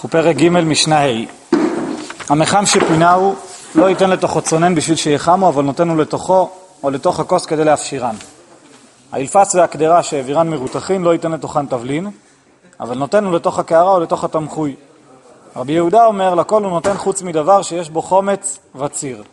אנחנו פרק ג' משנה ה'. המחם שפינהו לא ייתן לתוכו צונן בשביל שיחמו, אבל נותנו לתוכו או לתוך הכוס כדי להפשירן. האילפס והקדרה שהעבירן מרותחין לא ייתן לתוכן תבלין, אבל נותנו לתוך הקערה או לתוך התמחוי. רבי יהודה אומר, לכל הוא נותן חוץ מדבר שיש בו חומץ וציר.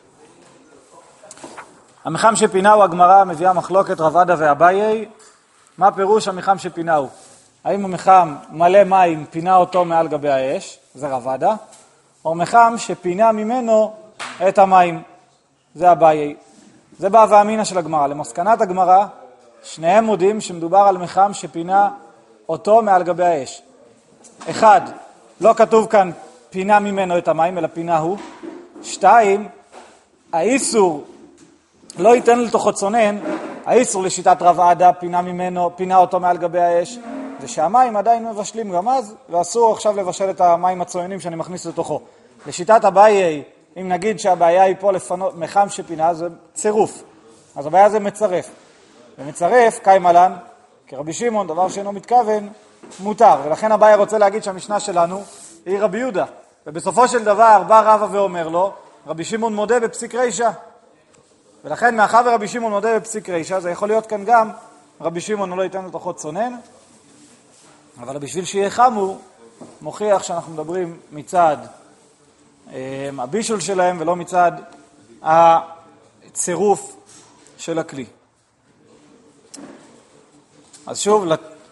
המחם שפינהו, הגמרא מביאה מחלוקת רב עדה ואביי. מה פירוש המחם שפינהו? האם המחם מלא מים פינה אותו מעל גבי האש, זה רב עדה, או מחם שפינה ממנו את המים, זה אביי. זה בא ואמינא של הגמרא. למסקנת הגמרא, שניהם מודים שמדובר על מחם שפינה אותו מעל גבי האש. אחד, לא כתוב כאן פינה ממנו את המים, אלא פינה הוא. שתיים, האיסור לא ייתן לתוכו צונן, האיסור לשיטת רב עדה פינה אותו מעל גבי האש, זה שהמים עדיין מבשלים גם אז, ואסור עכשיו לבשל את המים הצוננים שאני מכניס לתוכו. לשיטת אביי, אם נגיד שהבעיה היא פה לפנות מחם שפינה, זה צירוף. אז הבעיה זה מצרף. ומצרף, קיים עלן, כרבי שמעון, דבר שאינו מתכוון, מותר. ולכן אביי רוצה להגיד שהמשנה שלנו היא רבי יהודה. ובסופו של דבר בא רבא ואומר לו, רבי שמעון מודה בפסיק רישא. ולכן מאחר ורבי שמעון מודה בפסיק רישא, זה יכול להיות כאן גם, רבי שמעון לא ייתן לתוכו צונן, אבל בשביל שיהיה חמו, מוכיח שאנחנו מדברים מצד הבישול שלהם, ולא מצד הצירוף של הכלי. אז שוב,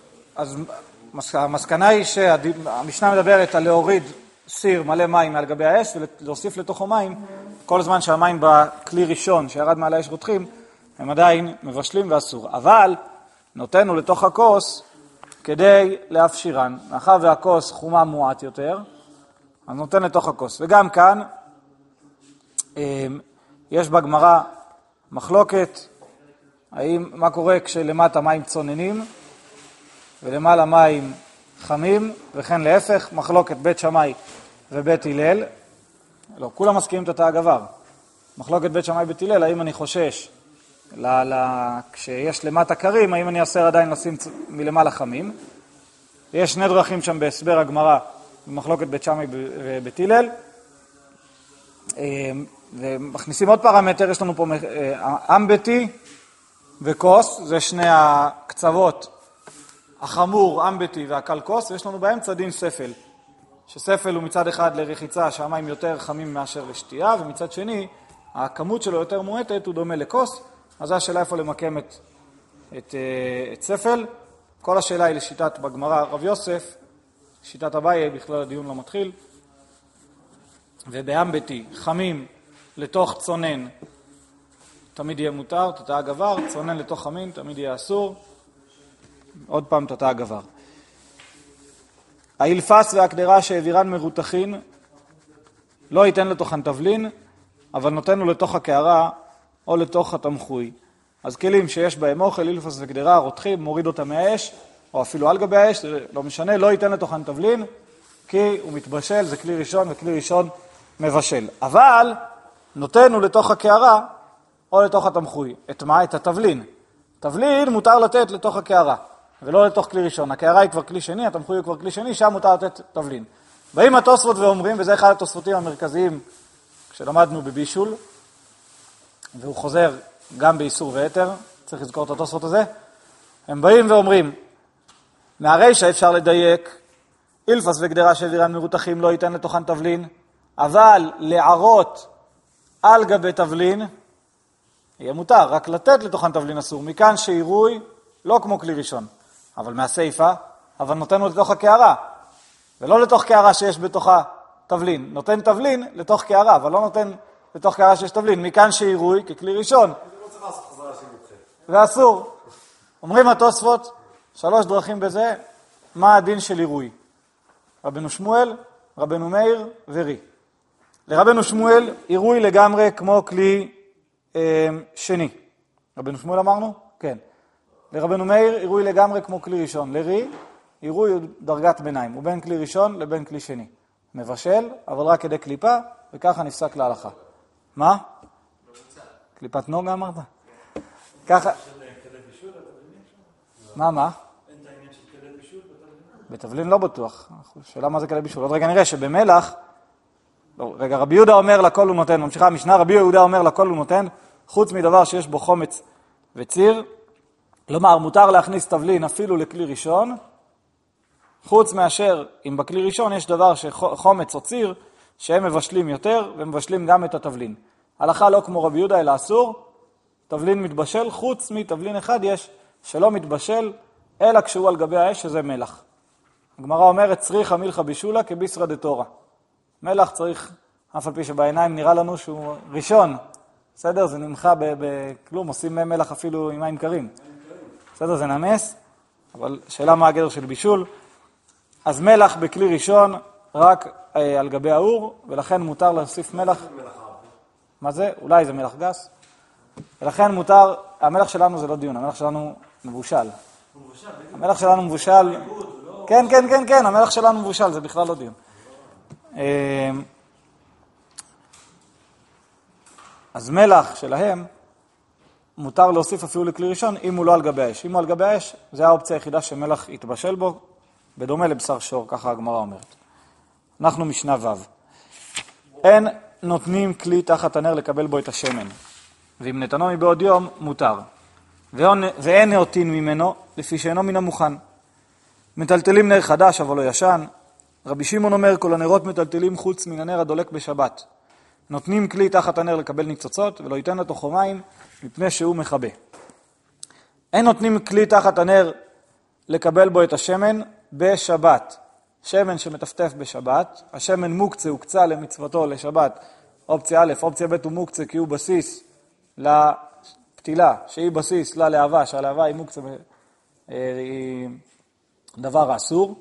המסקנה היא שהמשנה מדברת על להוריד סיר מלא מים מעל גבי האש, ולהוסיף לתוכו מים, כל זמן שהמים בכלי ראשון שירד מעל האש רותחים, הם עדיין מבשלים ואסור. אבל נותנו לתוך הכוס כדי להפשירן. מאחר והכוס חומה מועט יותר, אז נותן לתוך הכוס. וגם כאן יש בגמרא מחלוקת, מה קורה כשלמטה מים צוננים ולמעלה מים חמים, וכן להפך, מחלוקת בית שמאי ובית הלל. לא, כולם מסכימים את התא הגבר. מחלוקת בית שמאי ובית הלל, האם אני חושש כשיש למטה קרים, האם אני אסר עדיין לשים מלמעלה חמים. יש שני דרכים שם בהסבר הגמרא במחלוקת בית שמאי ובית הלל. ומכניסים עוד פרמטר, יש לנו פה אמבטי וכוס, זה שני הקצוות, החמור, אמבטי והקל כוס, ויש לנו באמצע דין ספל, שספל הוא מצד אחד לרחיצה שהמים יותר חמים מאשר לשתייה, ומצד שני הכמות שלו יותר מועטת, הוא דומה לכוס. אז זו השאלה איפה למקם את ספל. כל השאלה היא לשיטת בגמרא רב יוסף, שיטת אביי בכלל הדיון לא מתחיל. ובאמבטי חמים לתוך צונן תמיד יהיה מותר, תתא גבר, צונן לתוך חמים תמיד יהיה אסור. עוד פעם תתא גבר. האילפס והקדרה שהעבירן מרותחין לא ייתן לתוכן תבלין, אבל נותנו לתוך הקערה או לתוך התמחוי. אז כלים שיש בהם אוכל, אילפס וקדרה, רותחים, מוריד אותם מהאש, או אפילו על גבי האש, לא משנה, לא ייתן לתוכן תבלין, כי הוא מתבשל, זה כלי ראשון, וכלי ראשון מבשל. אבל נותנו לתוך הקערה או לתוך התמחוי. את מה? את התבלין. תבלין מותר לתת לתוך הקערה, ולא לתוך כלי ראשון. הקערה היא כבר כלי שני, התמחוי הוא כבר כלי שני, שם מותר לתת תבלין. באים התוספות ואומרים, וזה אחד התוספותים המרכזיים כשלמדנו בבישול, והוא חוזר גם באיסור ויתר, צריך לזכור את התוספות הזה, הם באים ואומרים, מהרישא אפשר לדייק, אילפס וקדרה שהעבירן מרותחים לא ייתן לתוכן תבלין, אבל לערות על גבי תבלין, יהיה מותר, רק לתת לתוכן תבלין אסור, מכאן שעירוי לא כמו כלי ראשון, אבל מהסייפה, אבל נותנו לתוך הקערה, ולא לתוך קערה שיש בתוכה תבלין, נותן תבלין לתוך קערה, אבל לא נותן לתוך קערה שיש תבלין, מכאן שעירוי ככלי ראשון, ואסור. אומרים התוספות, 3 דרכים בזה, מה הדין של עירוי? רבנו שמואל, רבנו מאיר ורי. לרבנו שמואל, עירוי לגמרי כמו כלי שני. רבנו שמואל אמרנו? כן. לרבנו מאיר, עירוי לגמרי כמו כלי ראשון. לרי, עירוי הוא דרגת ביניים, הוא בין כלי ראשון לבין כלי שני. מבשל, אבל רק כדי קליפה, וככה נפסק להלכה. מה? קליפת נוגה אמרת? ככה. מה? אין את העניין של כלי בישול? בתבלין לא בטוח. שאלה מה זה כלי בישול. עוד רגע נראה שבמלח, לא, רגע, רבי יהודה אומר לכל הוא נותן, ממשיכה המשנה, רבי יהודה אומר לכל הוא נותן, חוץ מדבר שיש בו חומץ וציר, כלומר, מותר להכניס תבלין אפילו לכלי ראשון, חוץ מאשר אם בכלי ראשון יש דבר שחומץ או ציר, שהם מבשלים יותר ומבשלים גם את התבלין. הלכה לא כמו רבי יהודה אלא אסור, תבלין מתבשל, חוץ מתבלין אחד יש שלא מתבשל, אלא כשהוא על גבי האש, שזה מלח. הגמרא אומרת, צריכה מלחה בישולה כביסרא דתורא. מלח צריך, אף על פי שבעיניים נראה לנו שהוא ראשון. בסדר? זה נמחה בכלום, עושים מלח אפילו עם מים קרים. בסדר? זה נמס, אבל שאלה מה הגדר של בישול. אז מלח בכלי ראשון רק על גבי האור, ולכן מותר להוסיף מלח. מה זה? אולי זה מלח גס. ולכן מותר, המלח שלנו זה לא דיון, המלח שלנו מבושל. המלח שלנו מבושל. כן, כן, כן, כן, המלח שלנו מבושל, זה בכלל לא דיון. אז מלח שלהם מותר להוסיף אפילו לכלי ראשון אם הוא לא על גבי האש. אם הוא על גבי האש, זה האופציה היחידה שמלח יתבשל בו, בדומה לבשר שור, ככה הגמרא אומרת. אנחנו משנה ו'. אין נותנים כלי תחת הנר לקבל בו את השמן, ואם נתנו מבעוד יום, מותר. ואין נאותין ממנו, לפי שאינו מן המוכן. מטלטלים נר חדש, אבל לא ישן. רבי שמעון אומר, כל הנרות מטלטלים חוץ מן הנר הדולק בשבת. נותנים כלי תחת הנר לקבל ניצוצות, ולא ייתן לתוכו מים, מפני שהוא מכבה. אין נותנים כלי תחת הנר לקבל בו את השמן בשבת. שמן שמטפטף בשבת, השמן מוקצה, הוקצה למצוותו לשבת, אופציה א', אופציה ב' הוא מוקצה כי הוא בסיס לפתילה, שהיא בסיס ללהבה, שהלהבה היא מוקצה, היא דבר אסור.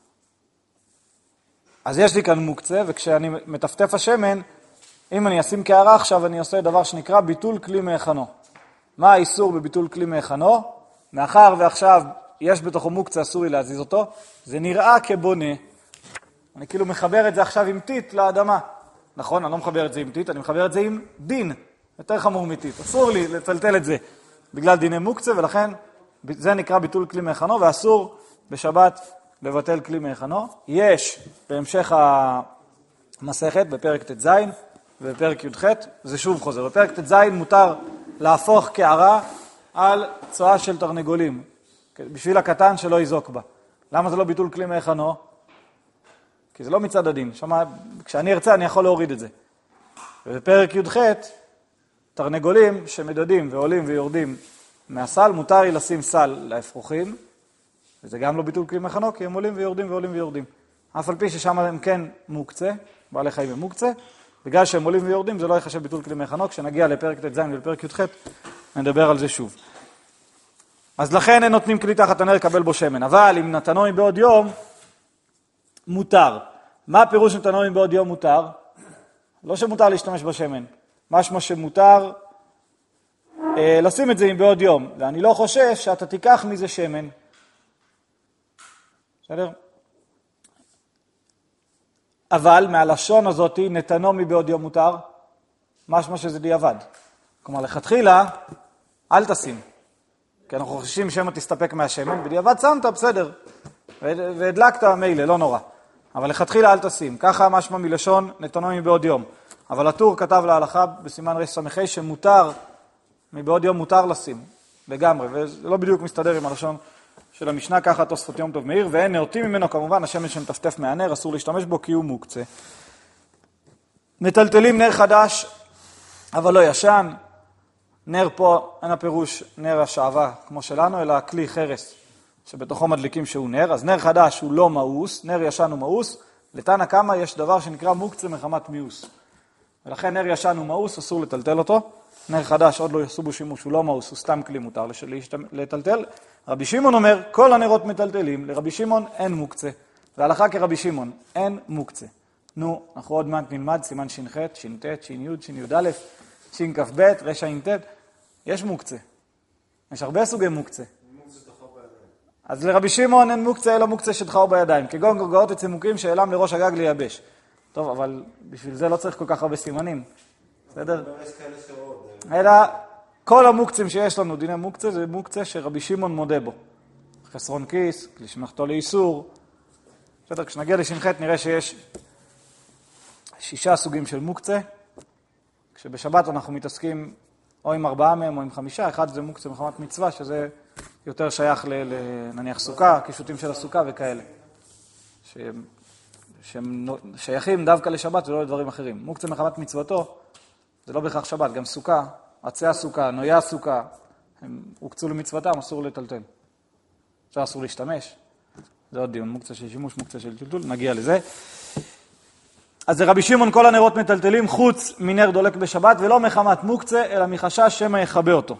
אז יש לי כאן מוקצה, וכשאני מטפטף השמן, אם אני אשים כערה עכשיו, אני עושה דבר שנקרא ביטול כלי מהיכנו. מה האיסור בביטול כלי מהיכנו? מאחר ועכשיו יש בתוכו מוקצה, אסור לי להזיז אותו, זה נראה כבונה. אני כאילו מחבר את זה עכשיו עם טיט לאדמה. נכון, אני לא מחבר את זה עם טיט, אני מחבר את זה עם דין, יותר חמור מטיט. אסור לי לטלטל את זה בגלל דיני מוקצה, ולכן זה נקרא ביטול כלי מהיכנו, ואסור בשבת לבטל כלי מהיכנו. יש בהמשך המסכת, בפרק ט"ז ובפרק י"ח, זה שוב חוזר. בפרק ט"ז מותר להפוך קערה על צואה של תרנגולים, בשביל הקטן שלא יזוק בה. למה זה לא ביטול כלי מהיכנו? כי זה לא מצד הדין. שמה, כשאני ארצה אני יכול להוריד את זה. ובפרק י"ח, תרנגולים שמדדים ועולים ויורדים מהסל, מותר לי לשים סל לאפרוחים, וזה גם לא ביטול כלי מהיכנו, כי הם עולים ויורדים ועולים ויורדים. אף על פי ששם הם כן מוקצה, בעלי חיים הם מוקצה, בגלל שהם עולים ויורדים זה לא יחשב ביטול כלי מהיכנו, כשנגיע לפרק ט"ז ולפרק י"ח נדבר על זה שוב. אז לכן הם נותנים כלי תחת הנר לקבל בו שמן, אבל אם נתנו בעוד יום, מותר. מה הפירוש נתנו בעוד יום מותר? לא שמותר להשתמש בשמן, משמע שמותר לשים את זה עם בעוד יום, ואני לא חושב שאתה תיקח מזה שמן. בסדר? אבל מהלשון הזאת נתנו מבעוד יום מותר, משמע שזה דיעבד. כלומר, לכתחילה, אל תשים. כי אנחנו חוששים שמא תסתפק מהשמן, בדיעבד שמת, בסדר. והדלקת מילא, לא נורא. אבל לכתחילה אל תשים. ככה משמע מלשון נתנו מבעוד יום. אבל הטור כתב להלכה בסימן רס"ה שמותר, מבעוד יום מותר לשים. לגמרי, וזה לא בדיוק מסתדר עם הלשון של המשנה, ככה תוספות יום טוב מאיר, ואין נאותים ממנו כמובן, השמן שמטפטף מהנר, אסור להשתמש בו כי הוא מוקצה. מטלטלים נר חדש, אבל לא ישן. נר פה אין הפירוש נר השעבה כמו שלנו, אלא כלי חרס שבתוכו מדליקים שהוא נר. אז נר חדש הוא לא מאוס, נר ישן הוא מאוס. לתנא קמא יש דבר שנקרא מוקצה מחמת מיאוס. ולכן נר ישן הוא מאוס, אסור לטלטל אותו. נר חדש עוד לא יעשו בו שימוש, הוא לא מאוס, הוא סתם כלי, מותר לטלטל. רבי שמעון אומר, כל הנרות מטלטלים, לרבי שמעון אין מוקצה. והלכה כרבי שמעון, אין מוקצה. נו, אנחנו עוד מעט נלמד סימן ש"ח, ש"ט, ש"י, ש"א, ש"כ"ב, רש"ט. יש מוקצה. יש הרבה סוגי מוקצה. אז לרבי שמעון אין מוקצה, אלא מוקצה שדחאו בידיים. כגון גרגעות הצימוקים שאלם לראש הגג לייבש. טוב, אבל בשביל זה לא צריך כל כך הרבה סימנים. בסדר? אלא כל המוקצים שיש לנו, דיני מוקצה, זה מוקצה שרבי שמעון מודה בו. חסרון כיס, כלי שמחתו לאיסור, בסדר, כשנגיע לש"ח נראה שיש 6 סוגים של מוקצה, כשבשבת אנחנו מתעסקים או עם 4 מהם או עם 5, אחד זה מוקצה מחמת מצווה, שזה יותר שייך נניח סוכה, קישוטים של הסוכה וכאלה, שהם שייכים דווקא לשבת ולא לדברים אחרים. מוקצה מחמת מצוותו, זה לא בהכרח שבת, גם סוכה, עצי הסוכה, נויה הסוכה, הם הוקצו למצוותם, אסור לטלטל. עכשיו אסור להשתמש. זה עוד דיון, מוקצה של שימוש, מוקצה של טלטול, נגיע לזה. אז זה רבי שמעון, כל הנרות מטלטלים חוץ מנר דולק בשבת, ולא מחמת מוקצה, אלא מחשש שמא יכבה אותו.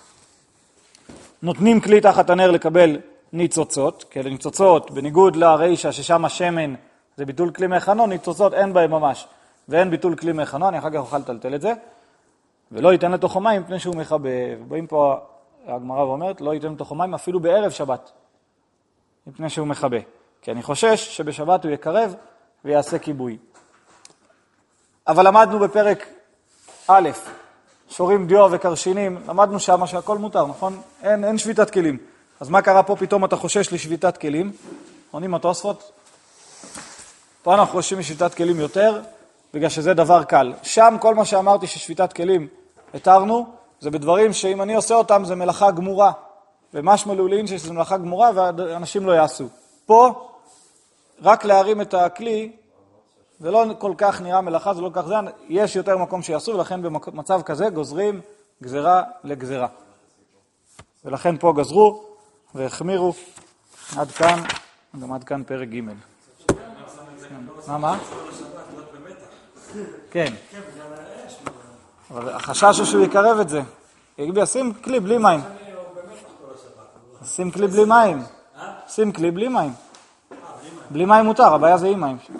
נותנים כלי תחת הנר לקבל ניצוצות, כי אלה ניצוצות, בניגוד לרישה ששם השמן זה ביטול כלי מהחנו, ניצוצות אין בהם ממש, ואין ביטול כלי מהחנו, אני אחר כך אוכל לטלטל את זה, ולא ייתן לתוכו מים מפני שהוא מכבה. ובאים פה הגמרא ואומרת, לא ייתן לתוכו מים אפילו בערב שבת, מפני שהוא מכבה. כי אני חושש שבשבת הוא יקרב ויעשה כיבוי. אבל למדנו בפרק א', שורים דיו וקרשינים, למדנו שמה שהכל מותר, נכון? אין שביתת כלים. אז מה קרה פה? פתאום אתה חושש לשביתת כלים? עונים התוספות? פה אנחנו חוששים משביתת כלים יותר, בגלל שזה דבר קל. שם כל מה שאמרתי ששביתת כלים התרנו, זה בדברים שאם אני עושה אותם זה מלאכה גמורה. ומשמע לעולין שזה מלאכה גמורה ואנשים לא יעשו. פה, רק להרים את הכלי, זה לא כל כך נראה מלאכה, זה לא כל כך זה, יש יותר מקום שיעשו, ולכן במצב כזה גוזרים גזרה לגזרה. ולכן פה גזרו והחמירו עד כאן, גם עד כאן פרק ג'. מה? כן. אבל החשש הוא שהוא יקרב את זה. שים כלי בלי מים. שים כלי בלי מים. שים כלי בלי מים. בלי מים מותר, הבעיה זה עם מים.